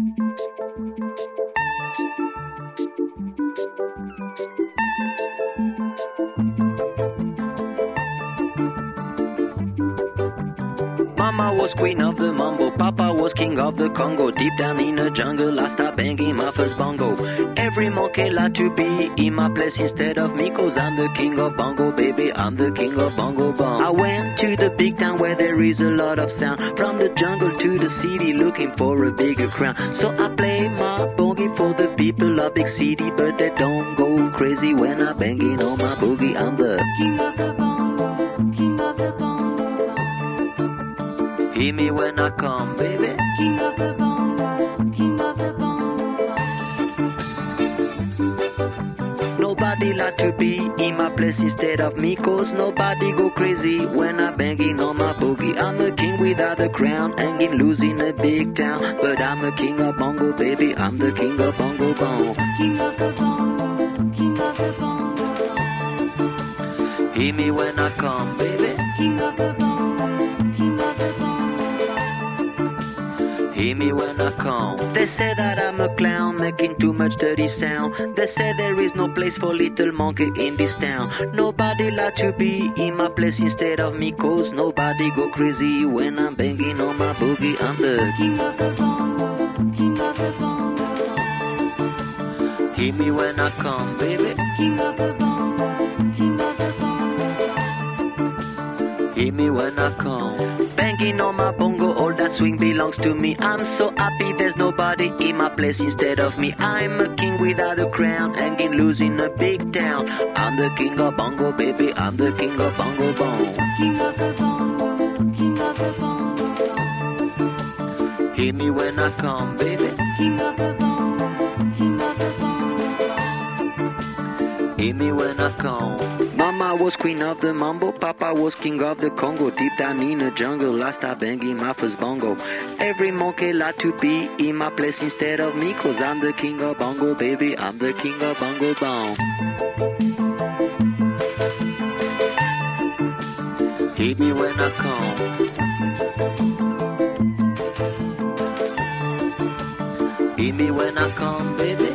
Mama was queen of the mambo, Papa was king of the Congo. Deep down in the jungle, I start banging my first bongo. Every monkey like to be in my place instead of me, cause I'm the king of bongo, baby, I'm the king of bongo bong. I went to the big town where there is a lot of sound, from the jungle to the city looking for a bigger crown. So I play my boogie for the people of big city, but they don't go crazy when I banging on my boogie. I'm the king of the bongo, king of the bongo. Hear me when I come, baby. King of the bongo, king of the bongo. Nobody like to be in my place instead of me, cause nobody go crazy when I'm banging on my boogie. I'm a king without a crown, hanging loose in a big town, but I'm a king of bongo, baby, I'm the king of bongo bong. King of the bongo, king of the bongo. Hear me when I come, baby. King of the bongo, king of the bongo. Hear me when I come. They say that I'm a clown, making too much dirty sound. They say there is no place for little monkey in this town. Nobody like to be in my place instead of me, cause nobody go crazy when I'm banging on my boogie. I'm the king of the bongo, king of the bongo. Hear me when I come, baby. King of the bongo, king of the bongo. Hear me when I come. Banging on my bongo, all that swing belongs to me. I'm so happy there's nobody in my place instead of me. I'm a king without a crown, hanging loose in a big town. I'm the king of bongo, baby, I'm the king of bongo bong. King of the bongo, king of the bongo. Hear me when I come, baby. King of the bongo, king of the bongo. Hear me when I come. Mama was queen of the mambo, Papa was king of the Congo. Deep down in the jungle, I start banging my first bongo. Every monkey like to be in my place instead of me, cause I'm the king of bongo, baby, I'm the king of bongo bong. Hear me when I come. Hear me when I come, baby.